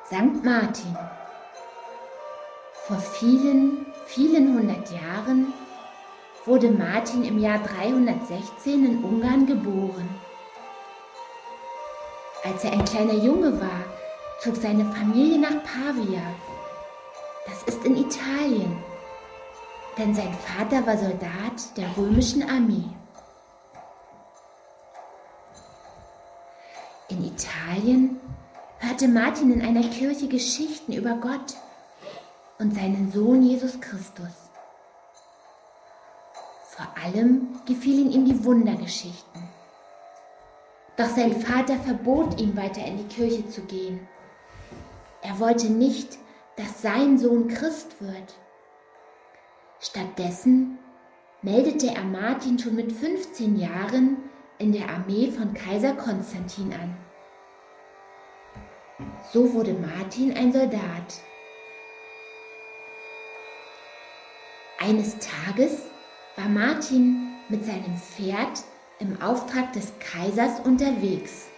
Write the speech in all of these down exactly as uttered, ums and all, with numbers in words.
Sankt Martin. Vor vielen, vielen hundert Jahren wurde Martin im Jahr dreihundertsechzehn in Ungarn geboren. Als er ein kleiner Junge war, zog seine Familie nach Pavia. Das ist in Italien, denn sein Vater war Soldat der römischen Armee. In Italien hörte Martin in einer Kirche Geschichten über Gott und seinen Sohn Jesus Christus. Vor allem gefielen ihm die Wundergeschichten. Doch sein Vater verbot ihm, weiter in die Kirche zu gehen. Er wollte nicht, dass sein Sohn Christ wird. Stattdessen meldete er Martin schon mit fünfzehn Jahren in der Armee von Kaiser Konstantin an. So wurde Martin ein Soldat. Eines Tages war Martin mit seinem Pferd im Auftrag des Kaisers unterwegs.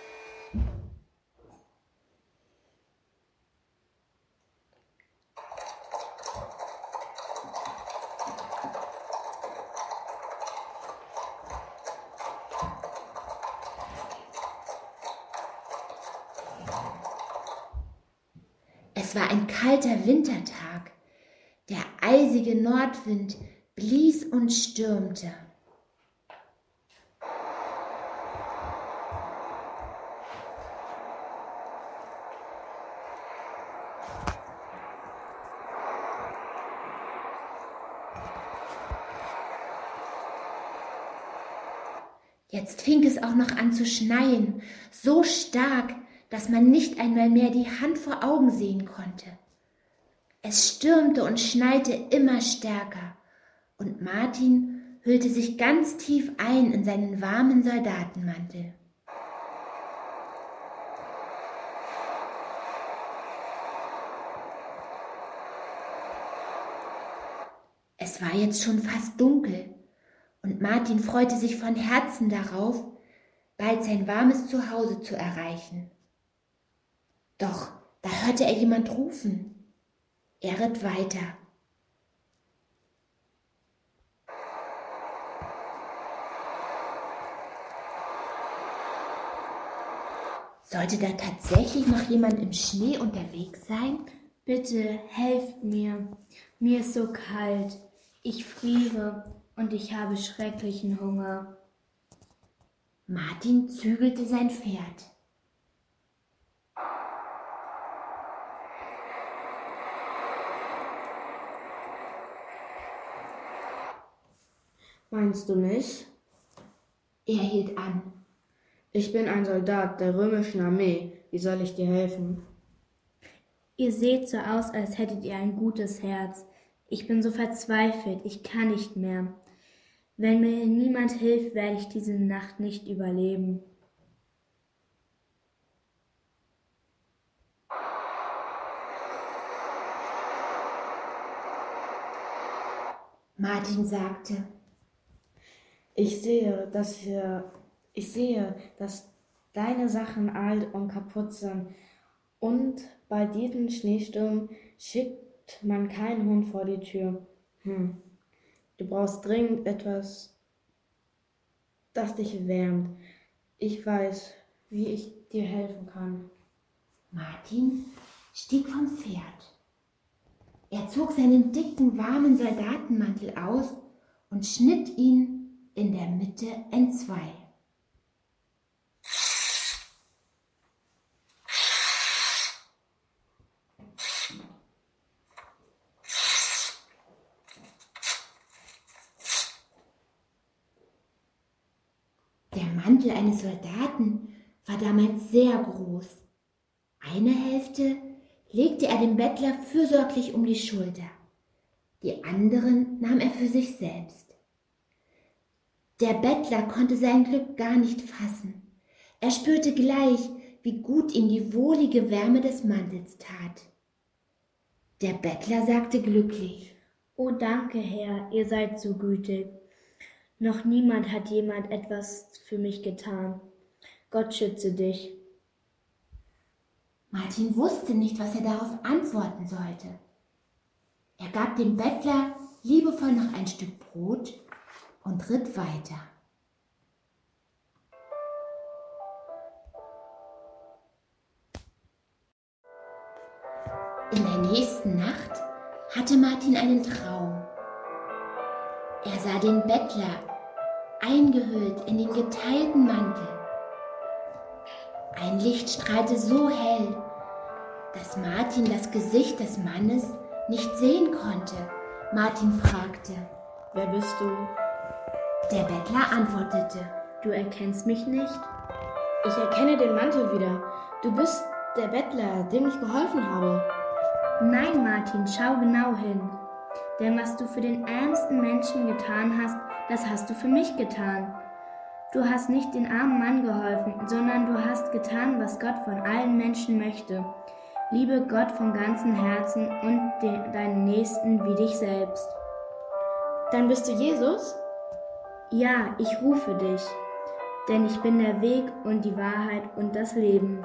Es war ein kalter Wintertag. Der eisige Nordwind blies und stürmte. Jetzt fing es auch noch an zu schneien, so stark, dass man nicht einmal mehr die Hand vor Augen sehen konnte. Es stürmte und schneite immer stärker, und Martin hüllte sich ganz tief ein in seinen warmen Soldatenmantel. Es war jetzt schon fast dunkel, und Martin freute sich von Herzen darauf, bald sein warmes Zuhause zu erreichen. Doch da hörte er jemand rufen. Er ritt weiter. Sollte da tatsächlich noch jemand im Schnee unterwegs sein? Bitte helft mir. Mir ist so kalt. Ich friere und ich habe schrecklichen Hunger. Martin zügelte sein Pferd. Meinst du mich? Er hielt an. Ich bin ein Soldat der römischen Armee. Wie soll ich dir helfen? Ihr seht so aus, als hättet ihr ein gutes Herz. Ich bin so verzweifelt, ich kann nicht mehr. Wenn mir niemand hilft, werde ich diese Nacht nicht überleben. Martin sagte: Ich sehe, dass wir, ich sehe, dass deine Sachen alt und kaputt sind. Und bei diesem Schneesturm schickt man keinen Hund vor die Tür. Hm. Du brauchst dringend etwas, das dich wärmt. Ich weiß, wie ich dir helfen kann. Martin stieg vom Pferd. Er zog seinen dicken, warmen Soldatenmantel aus und schnitt ihn in der Mitte entzwei. Der Mantel eines Soldaten war damals sehr groß. Eine Hälfte legte er dem Bettler fürsorglich um die Schulter, die anderen nahm er für sich selbst. Der Bettler konnte sein Glück gar nicht fassen. Er spürte gleich, wie gut ihm die wohlige Wärme des Mantels tat. Der Bettler sagte glücklich: »Oh, danke, Herr, ihr seid so gütig. Noch niemand hat jemand etwas für mich getan. Gott schütze dich.« Martin wusste nicht, was er darauf antworten sollte. Er gab dem Bettler liebevoll noch ein Stück Brot und ritt weiter. In der nächsten Nacht hatte Martin einen Traum. Er sah den Bettler eingehüllt in den geteilten Mantel. Ein Licht strahlte so hell, dass Martin das Gesicht des Mannes nicht sehen konnte. Martin fragte: Wer bist du? Der Bettler antwortete: Du erkennst mich nicht? Ich erkenne den Mantel wieder. Du bist der Bettler, dem ich geholfen habe. Nein, Martin, schau genau hin. Denn was du für den ärmsten Menschen getan hast, das hast du für mich getan. Du hast nicht den armen Mann geholfen, sondern du hast getan, was Gott von allen Menschen möchte. Liebe Gott von ganzem Herzen und de- deinen Nächsten wie dich selbst. Dann bist du Jesus? Ja, ich rufe dich, denn ich bin der Weg und die Wahrheit und das Leben.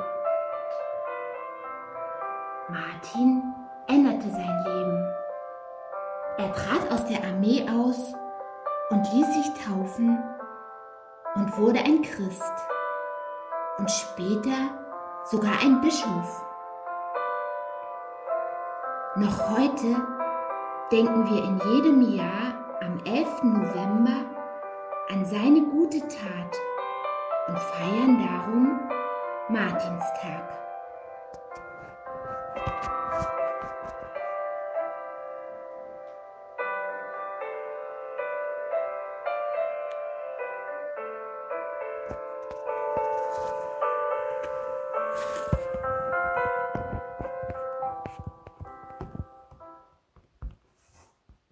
Martin änderte sein Leben. Er trat aus der Armee aus und ließ sich taufen und wurde ein Christ und später sogar ein Bischof. Noch heute denken wir in jedem Jahr am elften November an seine gute Tat und feiern darum Martinstag.